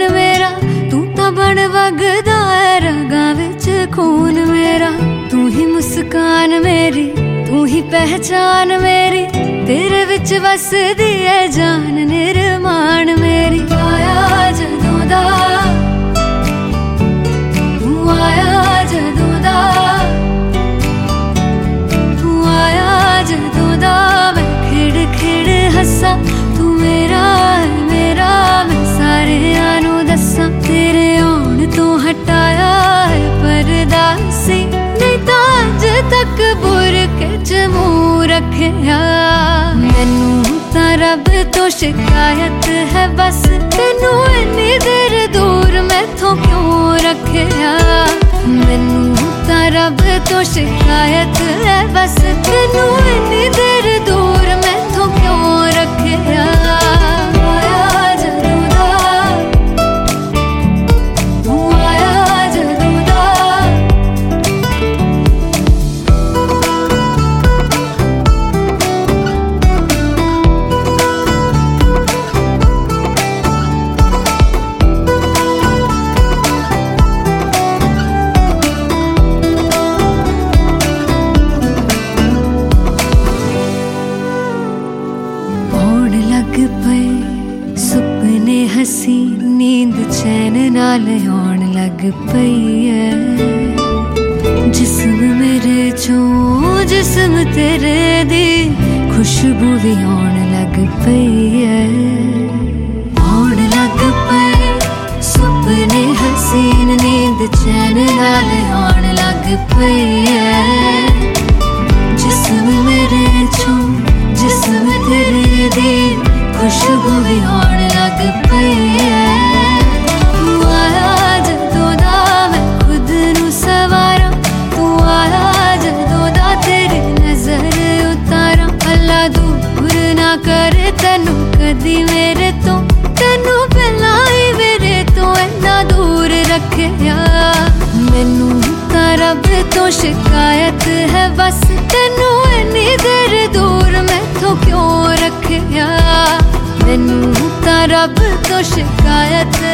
सुकून मेरा, तू तां बन वगदा है रगां विच खून मेरा। तू ही मुस्कान मेरी, तू ही पहचान मेरी, तेरे विच वसदी है जान निर्माण मेरी। आया जदों दा, तू आया जदों दा, तू आया जदों दा, मैं खिड़ खिड़ हसा। तू मेरा है मेरा, मैं सारेआं नूं दस्सां। तेरे आउण तो हटाया है पर्दा सी, नहीं तां अज तक बुरके च मूंह रखिया। मैनू तां रब तो शिकायत है बस, तेनू इन्नी देर दूर मैथों क्यों रखिया। मैनू तां रब तो शिकायत है बस, तेनू इन्नी देर दूर मैथों क्यों रखिया। सुपने हसी नींद चैन नाल आउण लग पई है। जिस्म मेरे चों जिस्म तेरे दी खुशबू भी आउण लग पई है। आउण लग पई सुपने हसीन नींद चैन नाल आउण लग पई है। जिस्म मेरे चों जिस्म तेरे दी खुशबू भी आउण लग पई है। तू आया जदों दा, मैं खुद नू सवारा। तू आया जदों दा, तेरी नजर उतारा। अल्लाह दूर ना करे तैनू कदी मेरे तो, तैनू पहला ही मेरे तो इन्ना दूर रखिया। मैनू तां रब तो शिकायत है बस, तैनू इन्नी देर दूर मैथों क्यों रखिया। मैनू तां रब तो शिकायत